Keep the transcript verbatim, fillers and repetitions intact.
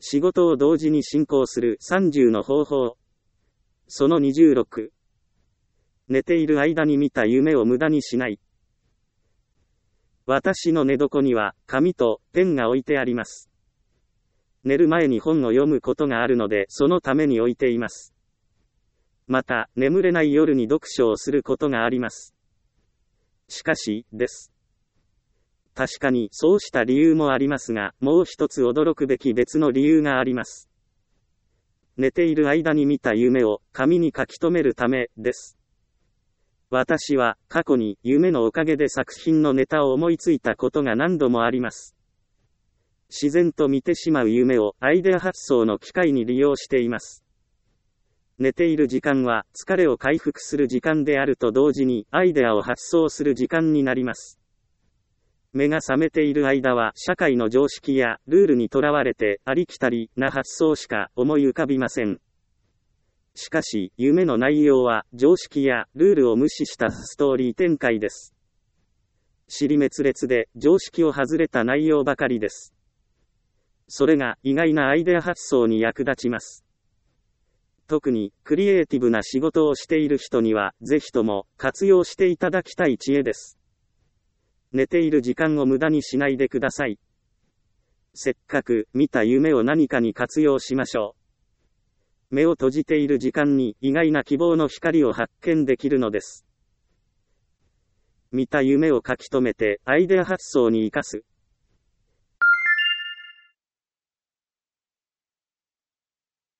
仕事を同時に進行するさんじゅうの方法。そのにじゅうろく。寝ている間に見た夢を無駄にしない。私の寝床には紙とペンが置いてあります。寝る前に本を読むことがあるのでそのために置いています。また、眠れない夜に読書をすることがあります。しかし、です。確かにそうした理由もありますが、もう一つ驚くべき別の理由があります。寝ている間に見た夢を紙に書き留めるためです。私は過去に夢のおかげで作品のネタを思いついたことが何度もあります。自然と見てしまう夢をアイデア発想の機会に利用しています。寝ている時間は疲れを回復する時間であると同時にアイデアを発想する時間になります。目が覚めている間は社会の常識やルールにとらわれてありきたりな発想しか思い浮かびません。しかし、夢の内容は常識やルールを無視したストーリー展開です。尻滅裂で常識を外れた内容ばかりです。それが意外なアイデア発想に役立ちます。特にクリエイティブな仕事をしている人にはぜひとも活用していただきたい知恵です。寝ている時間を無駄にしないでください。せっかく見た夢を何かに活用しましょう。目を閉じている時間に意外な希望の光を発見できるのです。見た夢を書き留めてアイデア発想に生かす。